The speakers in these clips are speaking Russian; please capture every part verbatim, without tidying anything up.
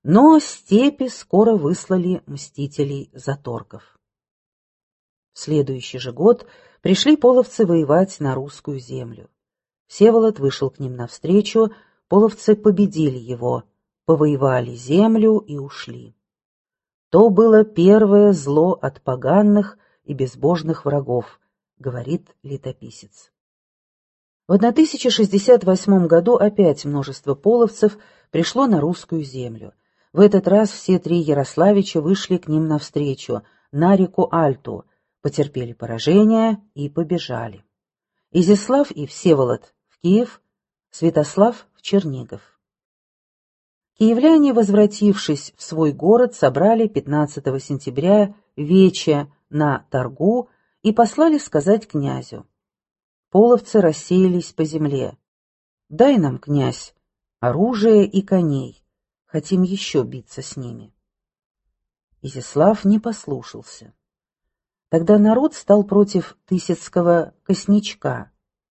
Но степи скоро выслали мстителей за торгов. В следующий же год пришли половцы воевать на русскую землю. Всеволод вышел к ним навстречу, половцы победили его, повоевали землю и ушли. То было первое зло от поганых и безбожных врагов, говорит летописец. В тысяча шестьдесят восьмом году опять множество половцев пришло на русскую землю. В этот раз все три Ярославича вышли к ним навстречу, на реку Альту, потерпели поражение и побежали. Изяслав и Всеволод в Киев, Святослав в Чернигов. Киевляне, возвратившись в свой город, собрали пятнадцатого сентября вече на торгу и послали сказать князю. Половцы рассеялись по земле. «Дай нам, князь, оружие и коней, хотим еще биться с ними». Изяслав не послушался. Тогда народ стал против Тысяцкого Косничка.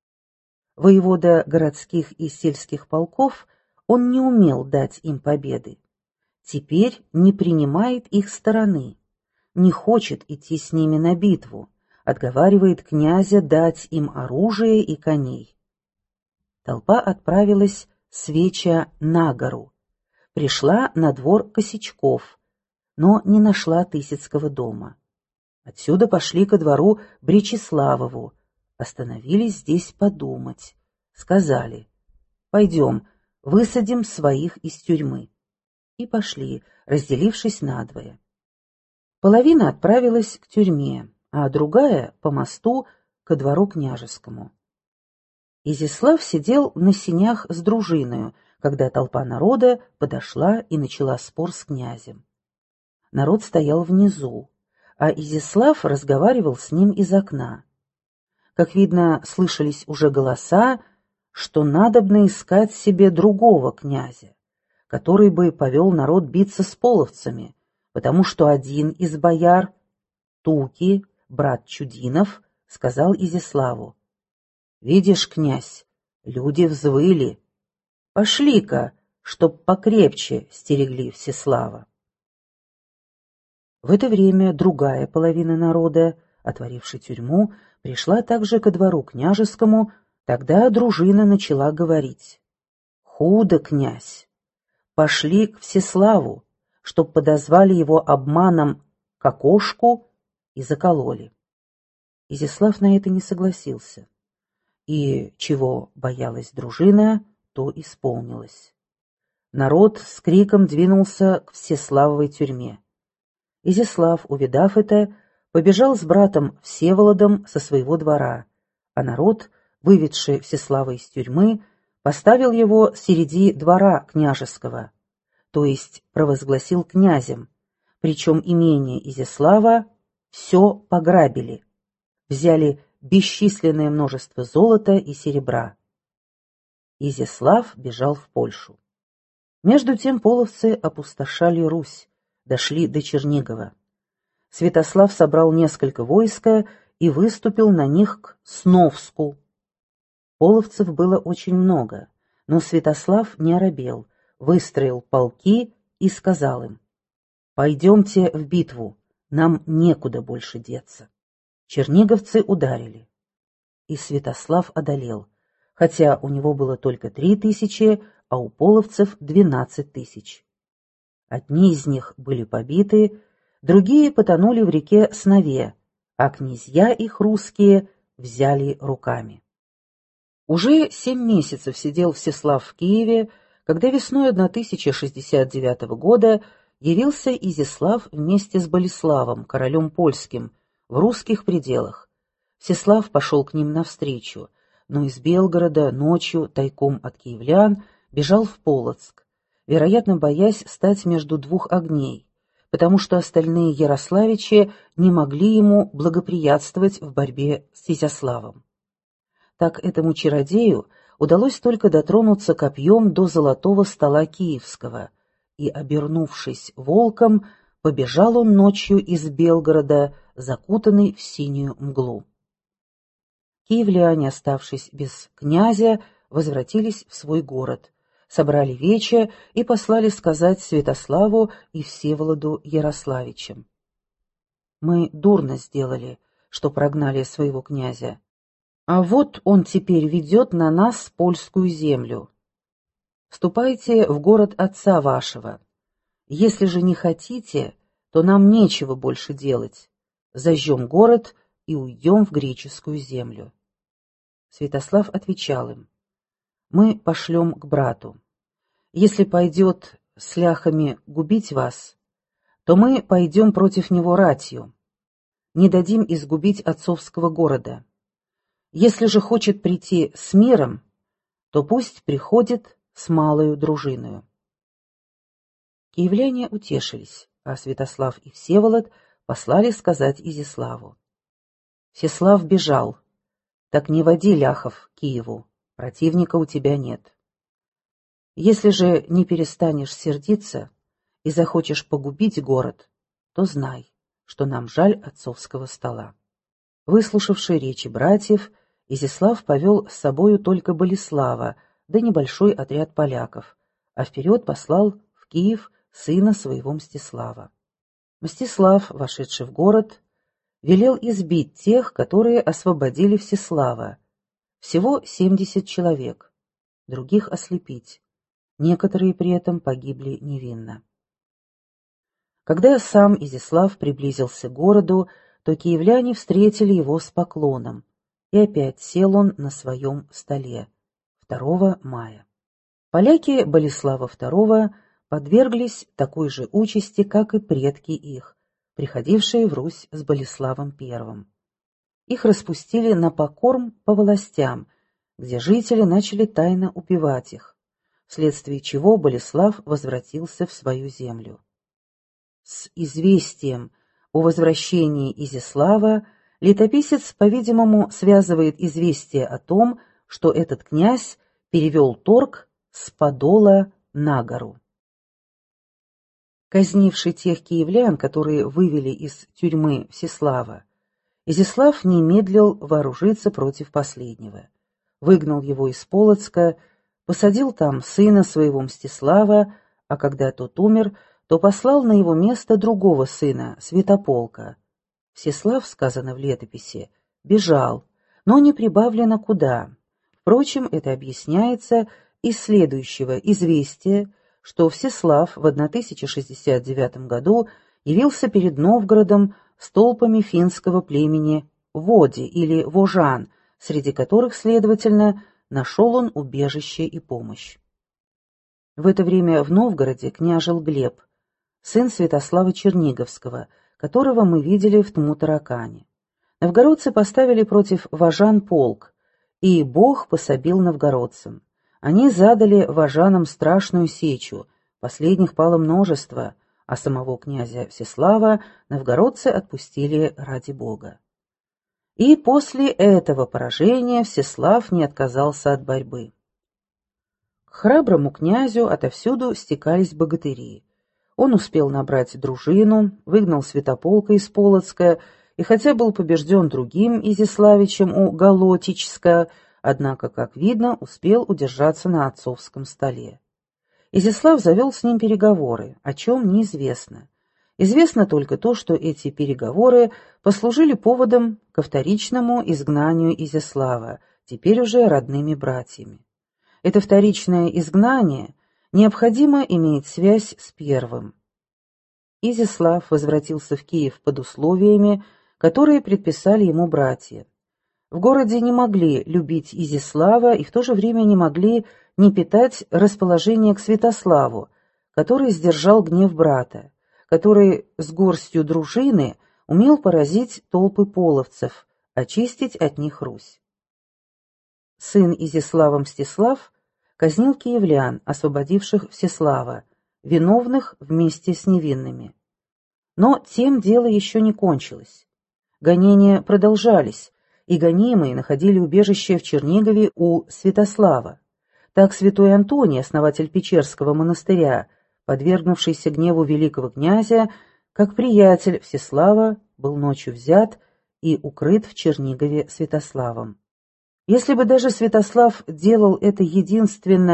Воевода городских и сельских полков, он не умел дать им победы. Теперь не принимает их стороны, не хочет идти с ними на битву, отговаривает князя дать им оружие и коней. Толпа отправилась с веча на гору, пришла на двор Косячков, но не нашла Тысяцкого дома. Отсюда пошли ко двору Бречеславову, остановились здесь подумать, сказали: «Пойдем, высадим своих из тюрьмы». И пошли, разделившись надвое. Половина отправилась к тюрьме, а другая — по мосту ко двору княжескому. Изяслав сидел на сенях с дружиною, когда толпа народа подошла и начала спор с князем. Народ стоял внизу, а Изяслав разговаривал с ним из окна. Как видно, слышались уже голоса, что надобно искать себе другого князя, который бы повел народ биться с половцами, потому что один из бояр, Туки, брат Чудинов, сказал Изяславу: «Видишь, князь, люди взвыли. Пошли-ка, чтоб покрепче стерегли Всеслава». В это время другая половина народа, отворивши тюрьму, пришла также ко двору княжескому. Тогда дружина начала говорить: «Худо, князь! Пошли к Всеславу, чтоб подозвали его обманом к окошку и закололи». Изяслав на это не согласился. И чего боялась дружина, то исполнилось. Народ с криком двинулся к Всеславовой тюрьме. Изяслав, увидав это, побежал с братом Всеволодом со своего двора, а народ, выведший Всеслава из тюрьмы, поставил его среди двора княжеского, то есть провозгласил князем, причем имение Изяслава все пограбили, взяли бесчисленное множество золота и серебра. Изяслав бежал в Польшу. Между тем половцы опустошали Русь, дошли до Чернигова. Святослав собрал несколько войска и выступил на них к Сновску. Половцев было очень много, но Святослав не оробел, выстроил полки и сказал им: «Пойдемте в битву, нам некуда больше деться». Черниговцы ударили, и Святослав одолел, хотя у него было только три тысячи, а у половцев двенадцать тысяч. Одни из них были побиты, другие потонули в реке Снове, а князья их русские взяли руками. Уже семь месяцев сидел Всеслав в Киеве, когда весной тысяча шестьдесят девятого года явился Изяслав вместе с Болеславом, королем польским, в русских пределах. Всеслав пошел к ним навстречу, но из Белгорода ночью тайком от киевлян бежал в Полоцк, вероятно, боясь стать между двух огней, потому что остальные ярославичи не могли ему благоприятствовать в борьбе с Изяславом. Так этому чародею удалось только дотронуться копьем до золотого стола киевского, и, обернувшись волком, побежал он ночью из Белгорода, закутанный в синюю мглу. Киевляне, оставшись без князя, возвратились в свой город, собрали вече и послали сказать Святославу и Всеволоду Ярославичам: «Мы дурно сделали, что прогнали своего князя, а вот он теперь ведет на нас польскую землю. Вступайте в город отца вашего. Если же не хотите, то нам нечего больше делать. Зажжем город и уйдем в греческую землю». Святослав отвечал им: «Мы пошлем к брату. Если пойдет с ляхами губить вас, то мы пойдем против него ратью. Не дадим изгубить отцовского города. Если же хочет прийти с миром, то пусть приходит с малою дружиною». Киевляне утешились, а Святослав и Всеволод послали сказать Изяславу: «Всеслав бежал, так не води ляхов к Киеву, противника у тебя нет. Если же не перестанешь сердиться и захочешь погубить город, то знай, что нам жаль отцовского стола». Выслушавший речи братьев, Изяслав повел с собою только Болеслава, да небольшой отряд поляков, а вперед послал в Киев сына своего Мстислава. Мстислав, вошедший в город, велел избить тех, которые освободили Всеслава, всего семьдесят человек, других ослепить. Некоторые при этом погибли невинно. Когда сам Изяслав приблизился к городу, то киевляне встретили его с поклоном, и опять сел он на своем столе второго мая. Поляки Болеслава второго подверглись такой же участи, как и предки их, приходившие в Русь с Болеславом первым. Их распустили на покорм по властям, где жители начали тайно убивать их, вследствие чего Болеслав возвратился в свою землю. С известием о возвращении Изяслава летописец, по-видимому, связывает известие о том, что этот князь перевел торг с Подола на гору. Казнивший тех киевлян, которые вывели из тюрьмы Всеслава, Изяслав не медлил вооружиться против последнего, выгнал его из Полоцка, посадил там сына своего Мстислава, а когда тот умер, то послал на его место другого сына, Святополка. Всеслав, сказано в летописи, бежал, но не прибавлено куда. Впрочем, это объясняется из следующего известия, что Всеслав в тысяча шестьдесят девятом году явился перед Новгородом с толпами финского племени Води или Вожан, среди которых, следовательно, нашел он убежище и помощь. В это время в Новгороде княжил Глеб, сын Святослава Черниговского, которого мы видели в Тмутаракане. Новгородцы поставили против вожан полк, и Бог пособил новгородцам. Они задали вожанам страшную сечу, последних пало множество, а самого князя Всеслава новгородцы отпустили ради Бога. И после этого поражения Всеслав не отказался от борьбы. К храброму князю отовсюду стекались богатыри. Он успел набрать дружину, выгнал Святополка из Полоцка и хотя был побежден другим Изяславичем у Галотичска, однако, как видно, успел удержаться на отцовском столе. Изяслав завел с ним переговоры, о чем неизвестно. Известно только то, что эти переговоры послужили поводом ко вторичному изгнанию Изяслава, теперь уже родными братьями. Это вторичное изгнание необходимо иметь связь с первым. Изяслав возвратился в Киев под условиями, которые предписали ему братья. В городе не могли любить Изяслава и в то же время не могли не питать расположение к Святославу, который сдержал гнев брата, который с горстью дружины умел поразить толпы половцев, очистить от них Русь. Сын Изяслава Мстислав казнил киевлян, освободивших Всеслава, виновных вместе с невинными. Но тем дело еще не кончилось. Гонения продолжались, и гонимые находили убежище в Чернигове у Святослава. Так святой Антоний, основатель Печерского монастыря, подвергнувшийся гневу великого князя, как приятель Всеслава, был ночью взят и укрыт в Чернигове Святославом. Если бы даже Святослав делал это единственно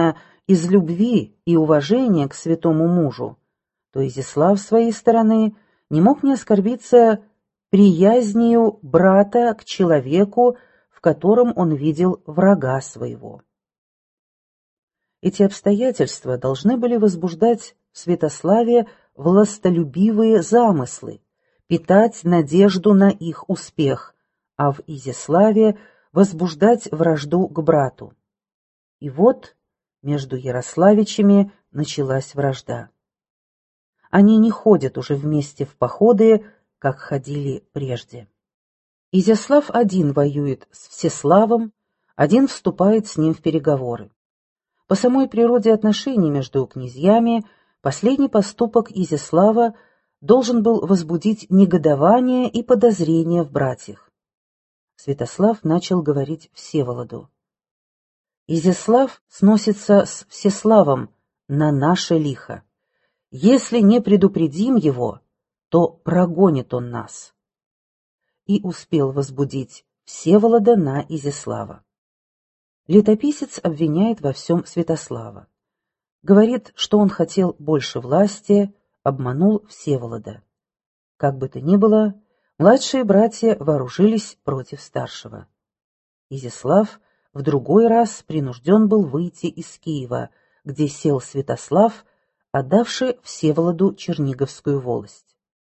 из любви и уважения к святому мужу, то Изяслав, с своей стороны, не мог не оскорбиться приязнью брата к человеку, в котором он видел врага своего. Эти обстоятельства должны были возбуждать в Святославе властолюбивые замыслы, питать надежду на их успех, а в Изяславе возбуждать вражду к брату. И вот между Ярославичами началась вражда. Они не ходят уже вместе в походы, как ходили прежде. Изяслав один воюет с Всеславом, один вступает с ним в переговоры. По самой природе отношений между князьями последний поступок Изяслава должен был возбудить негодование и подозрение в братьях. Святослав начал говорить Всеволоду: «Изяслав сносится с Всеславом на наше лихо. Если не предупредим его, то прогонит он нас». И успел возбудить Всеволода на Изяслава. Летописец обвиняет во всем Святослава. Говорит, что он хотел больше власти, обманул Всеволода. Как бы то ни было, младшие братья вооружились против старшего. Изяслав в другой раз принужден был выйти из Киева, где сел Святослав, отдавший Всеволоду Черниговскую волость.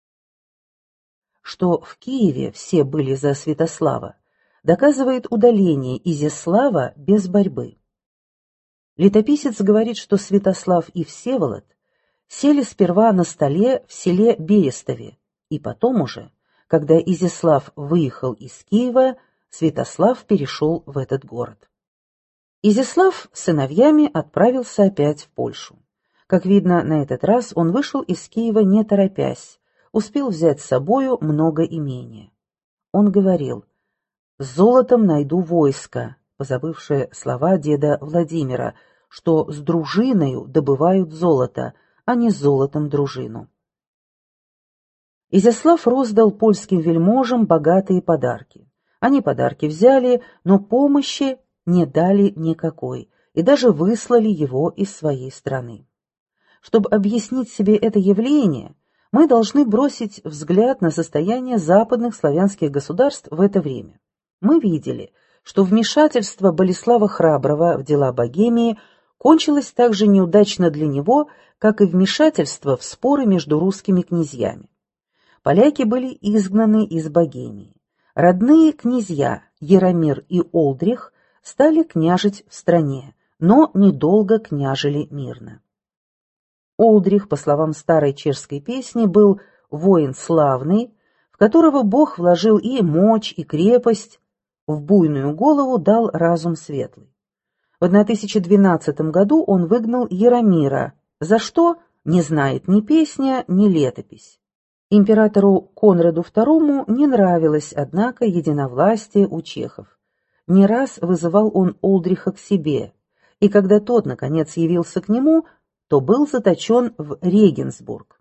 Что в Киеве все были за Святослава, доказывает удаление Изяслава без борьбы. Летописец говорит, что Святослав и Всеволод сели сперва на столе в селе Берестове, и потом уже, когда Изяслав выехал из Киева, Святослав перешел в этот город. Изяслав с сыновьями отправился опять в Польшу. Как видно, на этот раз он вышел из Киева не торопясь, успел взять с собою много имения. Он говорил: «Золотом найду войско», позабывшее слова деда Владимира, что с дружиною добывают золото, а не золотом дружину. Изяслав роздал польским вельможам богатые подарки. Они подарки взяли, но помощи не дали никакой, и даже выслали его из своей страны. Чтобы объяснить себе это явление, мы должны бросить взгляд на состояние западных славянских государств в это время. Мы видели, что вмешательство Болеслава Храброго в дела Богемии кончилось так же неудачно для него, как и вмешательство в споры между русскими князьями. Поляки были изгнаны из Богемии. Родные князья Яромир и Олдрих стали княжить в стране, но недолго княжили мирно. Олдрих, по словам старой чешской песни, был воин славный, в которого Бог вложил и мощь, и крепость, в буйную голову дал разум светлый. В тысяча двенадцатом году он выгнал Яромира, за что не знает ни песня, ни летопись. Императору Конраду второму не нравилось, однако, единовластие у чехов. Не раз вызывал он Олдриха к себе, и когда тот, наконец, явился к нему, то был заточен в Регенсбург.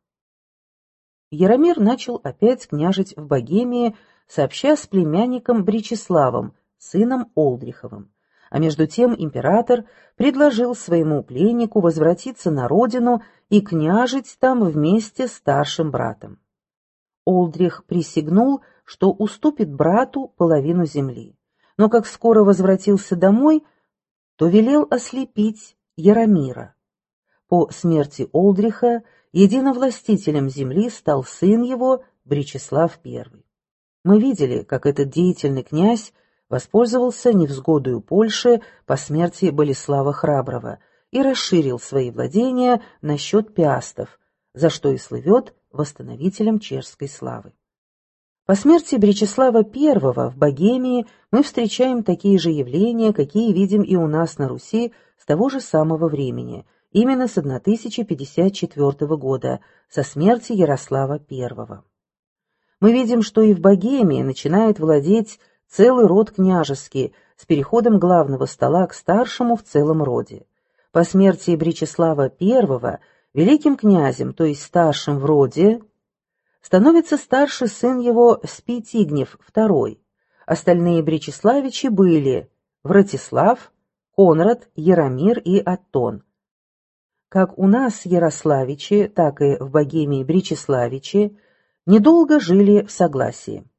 Яромир начал опять княжить в Богемии, сообща с племянником Бречеславом, сыном Олдриховым. А между тем император предложил своему пленнику возвратиться на родину и княжить там вместе с старшим братом. Олдрих присягнул, что уступит брату половину земли, но как скоро возвратился домой, то велел ослепить Яромира. По смерти Олдриха единовластителем земли стал сын его Бречеслав Первый. Мы видели, как этот деятельный князь воспользовался невзгодою Польши по смерти Болеслава Храброго и расширил свои владения насчет пиастов, за что и слывет восстановителем чешской славы. По смерти Бречеслава Первого в Богемии мы встречаем такие же явления, какие видим и у нас на Руси с того же самого времени, именно с тысяча пятьдесят четвёртого года, со смерти Ярослава Первого. Мы видим, что и в Богемии начинает владеть целый род княжеский, с переходом главного стола к старшему в целом роде. По смерти Бречеслава Первого великим князем, то есть старшим в роде, становится старший сын его Спитигнев Второй. Остальные Бречеславичи были Вратислав, Конрад, Яромир и Аттон, как у нас Ярославичи, так и в Богемии Бречеславичи недолго жили в согласии.